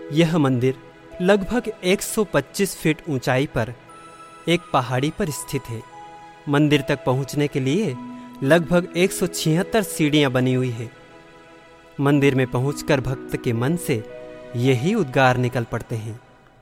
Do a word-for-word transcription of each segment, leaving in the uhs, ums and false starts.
यह मंदिर लगभग एक सौ पच्चीस फीट ऊंचाई पर एक पहाड़ी पर स्थित है। मंदिर तक पहुंचने के लिए लगभग एक सौ छिहत्तर सीढ़ियां बनी हुई है। मंदिर में पहुंचकर भक्त के मन से यही उद्गार निकल पड़ते हैं।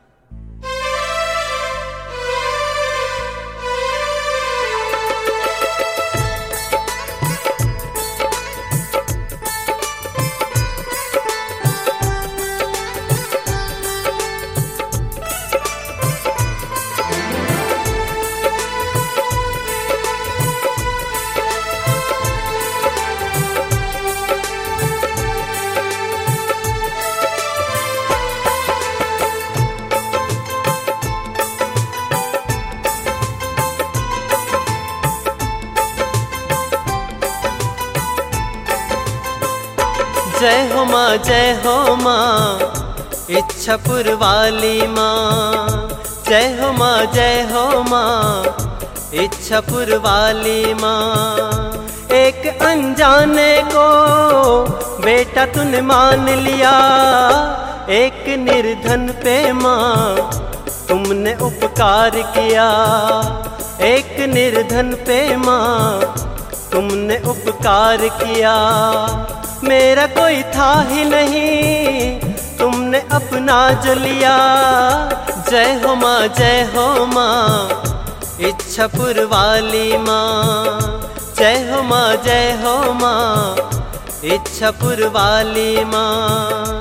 जय हो माँ, जय हो माँ, इच्छापुर वाली माँ। जय हो माँ, जय हो माँ, इच्छापुर वाली माँ। एक अनजाने को बेटा तूने मान लिया, एक निर्धन पे माँ तुमने उपकार किया। एक निर्धन पे माँ तुमने उपकार किया। मेरा कोई था ही नहीं, तुमने अपना जो लिया। जय हो माँ, जय हो माँ, इच्छापुर वाली माँ। जय हो माँ, जय हो माँ, इच्छापुर वाली माँ।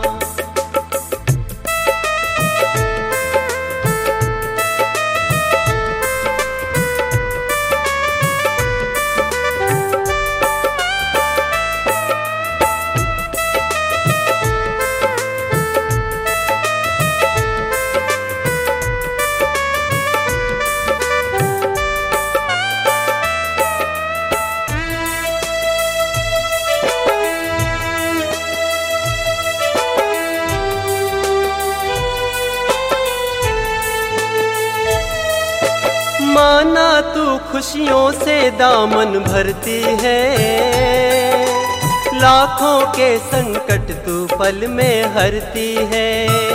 माना तू खुशियों से दामन भरती है, लाखों के संकट तू पल में हरती है।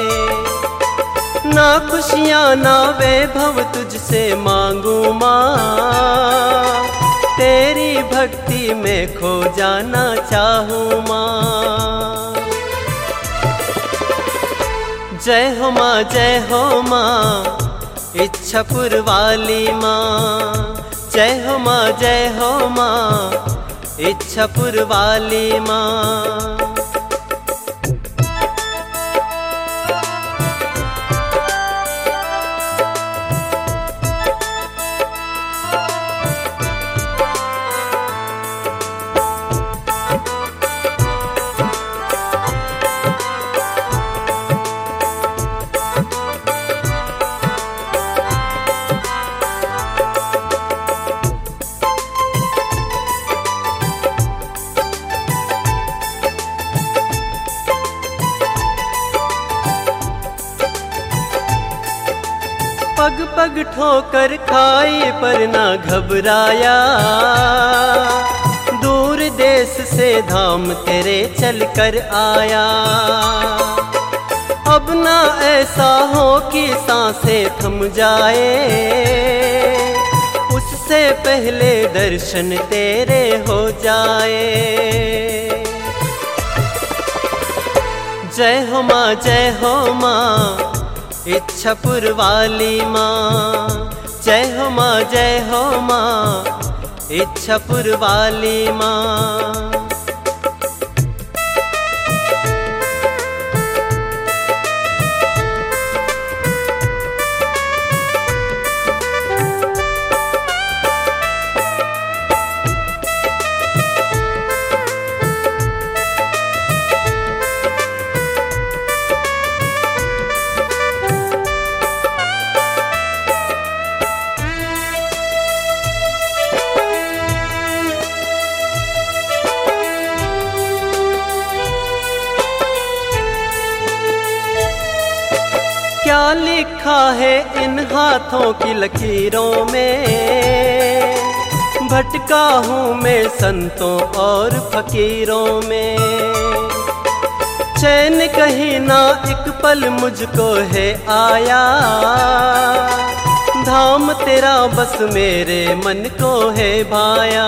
ना खुशियाँ ना वैभव तुझसे मांगू माँ, तेरी भक्ति में खो जाना चाहूँ माँ। जय हो माँ, जय हो माँ, इच्छापुर वाली माँ। जय हो माँ, जय हो माँ, इच्छापुर वाली माँ। पग पग ठोकर खाई पर ना घबराया, दूर देश से धाम तेरे चल कर आया। अब ना ऐसा हो कि सांसें थम जाए, उससे पहले दर्शन तेरे हो जाए। जय हो माँ, जय हो माँ, इच्छापुर वाली माँ। जय हो माँ, जय हो माँ, इच्छापुर वाली माँ। क्या लिखा है इन हाथों की लकीरों में, भटका हूँ मैं संतों और फकीरों में। चैन कहीं ना एक पल मुझको है आया, धाम तेरा बस मेरे मन को है भाया।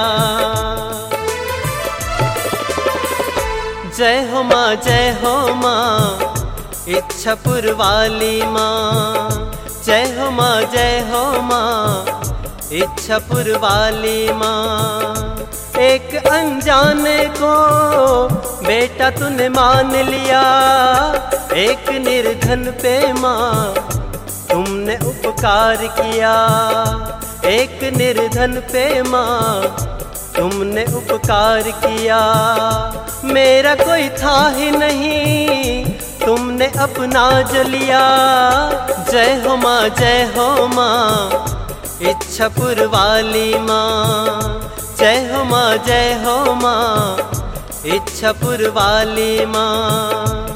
जय हो माँ जय हो माँ इच्छापुर वाली माँ, जय हो माँ जय हो माँ इच्छापुर वाली माँ। एक अनजाने को बेटा तूने मान लिया, एक निर्धन पे माँ तुमने उपकार किया, एक निर्धन पे माँ तुमने उपकार किया। मेरा कोई था ही नहीं तुमने अपना जो लिया। जय हो माँ जय हो माँ इच्छापुर वाली माँ, जय हो माँ जय हो माँ इच्छापुर वाली माँ।